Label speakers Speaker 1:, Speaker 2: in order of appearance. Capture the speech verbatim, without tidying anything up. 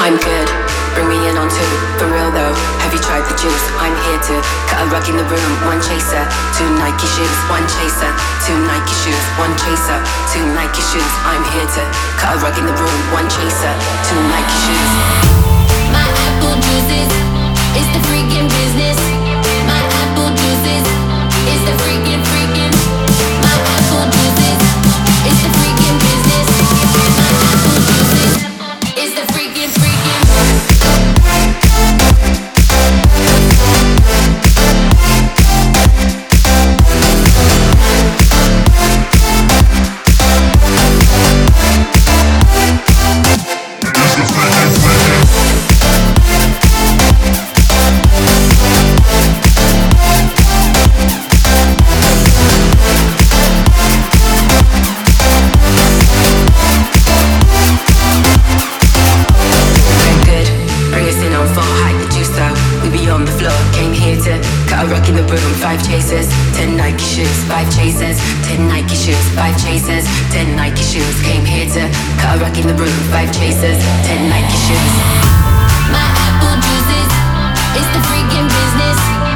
Speaker 1: I'm good, bring me in on two. For real though, have you tried the juice? I'm here to cut a rug in the room. One chaser, two Nike shoes. One chaser, two Nike shoes. One chaser, two Nike shoes. I'm here to cut a rug in the room. One chaser, two Nike shoes.
Speaker 2: My apple juices is the freaking business. My apple juices is the freaking freaking. My apple juices is the freaking business. My apple juices is the freaking freaking.
Speaker 1: Five chasers, ten Nike shoes. Five chasers, ten Nike shoes. Five chasers, ten Nike shoes. Came here to cut a rug in the room. Five chasers, ten Nike shoes.
Speaker 2: My apple juices is the freaking business.